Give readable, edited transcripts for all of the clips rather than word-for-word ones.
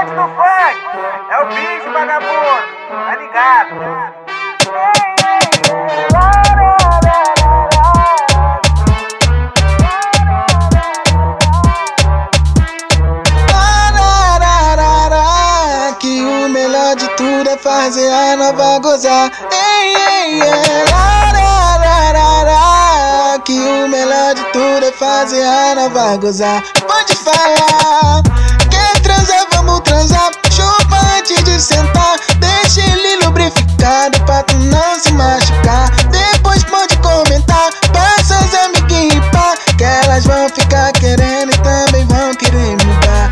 Grisponte do funk, é o bicho vagabundo, tá ligado? Que o melhor de tudo é fazer a nova gozar. Que o melhor de tudo é fazer a nova gozar. Pode falar, quer transar, vamos transar. Chupa antes de sentar, deixa ele lubrificado pra tu não se machucar. Depois pode comentar, passa as amiguinhas e pá, que elas vão ficar querendo e também vão querer mudar.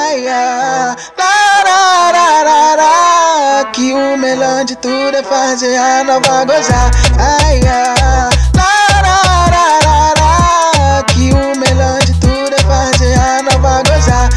Que o melhor de tudo é fazer a nova gozar. Que o melhor de tudo é fazer a nova gozar.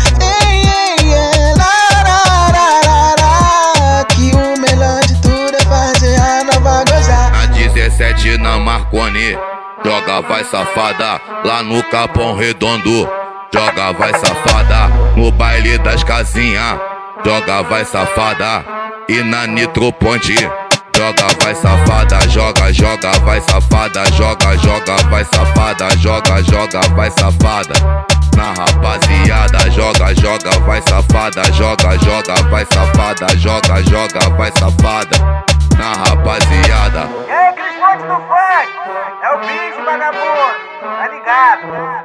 Que o melhor de tudo é fazer a nova gozar. Na 17 na Marconi, joga vai safada, lá no Capão Redondo. Joga vai safada, no baile das casinhas. Joga vai safada, e na Nitro Ponte. Joga vai safada, joga, joga vai safada. Joga, joga vai safada, joga, joga vai safada. Na rapaziada, joga, joga vai safada. Joga, joga vai safada, joga, joga vai safada. Na rapaziada. E aí, Grisponte do funk, é o bicho vagabundo, tá ligado?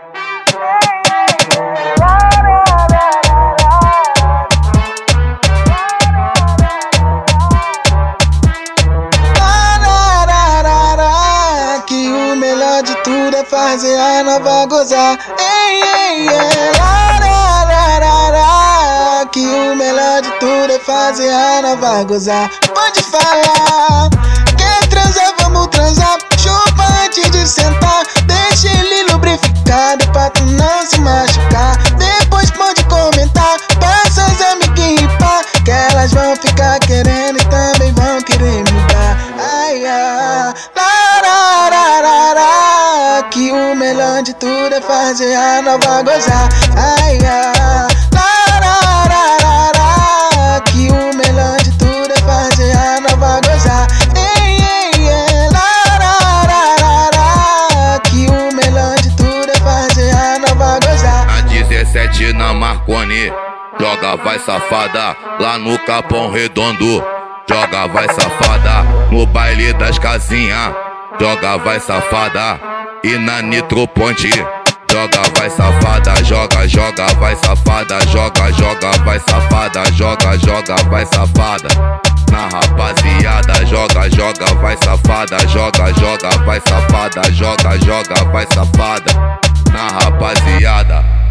Que o melhor de tudo é fazer a nova gozar. Que o melhor de tudo é fazer a nova gozar. Pode falar, quer transar, vamos transar. Chupa antes de sentar, deixa ele lubrificado pra tu não se machucar. Depois pode comentar, passa as amiguinhas e pá, que elas vão ficar querendo e também vão querer mudar. Que o melhor de tudo é fazer a nova gozar. Que o melhor de tudo é fazer a nova gozar. Que o melhor de tudo é fazer a nova gozar. Na 17 na Marconi, joga vai safada, lá no Capão Redondo. Joga vai safada, no baile das casinhas. Joga vai safada, e na Nitro Ponte. Joga vai safada, joga, joga vai safada. Joga, joga vai safada, joga, joga vai safada. Na rapaziada, joga, joga vai safada. Joga, joga vai safada, joga, joga vai safada. Na rapaziada.